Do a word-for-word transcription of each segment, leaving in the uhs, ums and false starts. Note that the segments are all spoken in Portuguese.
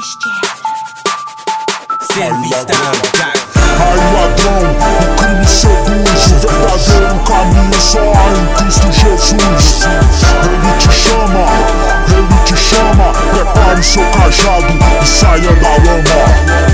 Ai ladrão, o crime seduz, o verdadeiro caminho só há em Cristo Jesus. Ele te chama, ele te chama, prepare seu cajado e saia da lama.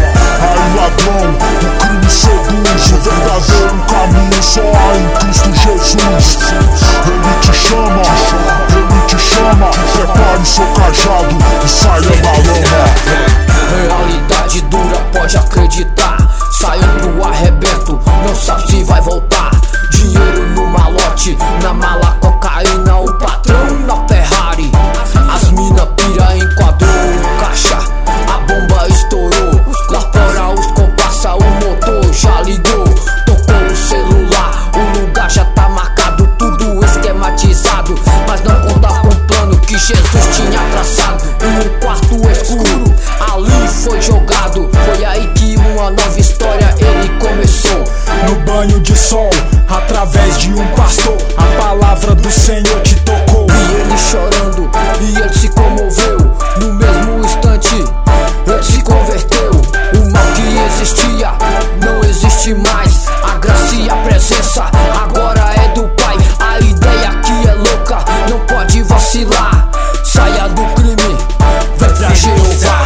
Ai ladrão, o crime seduz, o verdadeiro caminho só há em Cristo Jesus. Ele te chama, ele te chama, prepare seu cajado e saia da lama. Realidade dura, pode acreditar. Saindo pro arrebento, não sabe se vai voltar. Dinheiro no malote, na mala cocaína. O patrão na Ferrari, as mina pira enquadrou. Caixa, a bomba estourou. Lá fora os compassa, o motor já ligou. Tocou o celular, o lugar já tá marcado. Tudo esquematizado, mas não conta com o plano que Jesus tinha traçado. Em um quarto escuro, ali foi jogado. Foi aí que uma nova história ele começou. No banho de sol, através de um pastor, a palavra do Senhor te tocou. E ele chorando, e ele se comoveu. No mesmo instante, ele se converteu. O mal que existia, não existe mais. A graça e a presença, agora é do Pai. A ideia aqui é louca, não pode vacilar. Saia do crime, vem pra Jeová.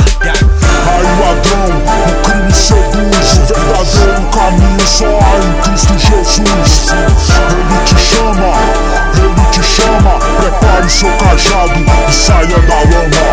Ai ladrão, o crime seduz, o verdadeiro caminho só há em Cristo Jesus. Ele te chama, ele te chama, prepare seu cajado e saia da lama.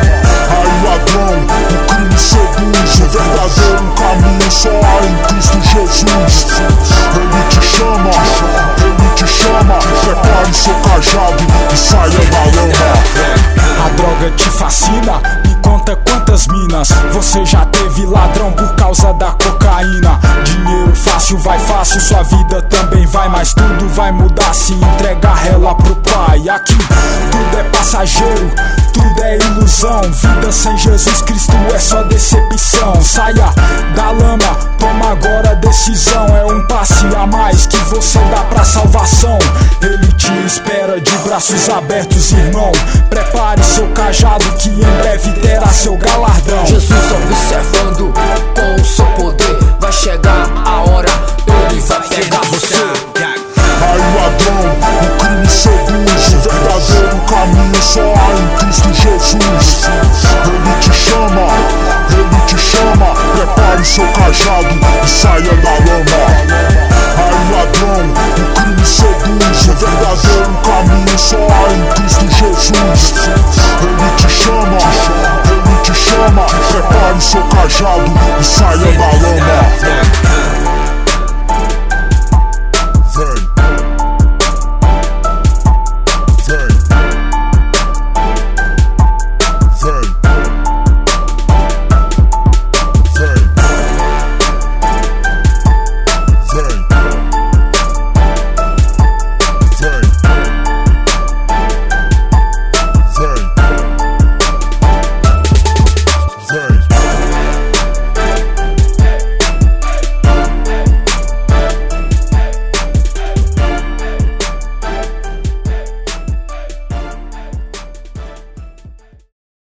Ai ladrão, o crime seduz, o verdadeiro caminho só há em Cristo Jesus. Ele te chama, ele te chama, prepare seu cajado e saia da lama. A droga te fascina, me conta quantas minas você já teve, ladrão, por causa da cocaína. Dinheiro fácil vai fácil, sua vida também vai, mas tudo vai mudar se entregar ela pro Pai. Aqui tudo é passageiro, tudo é ilusão. Vida sem Jesus Cristo é só decepção. Saia da lama, toma agora a decisão. É um passe a mais que você dá pra salvação. Ele te espera de braços abertos, irmão. Prepare seu cajado que em breve terá seu galardão. Jesus observando com o seu poder. Vai chegar a hora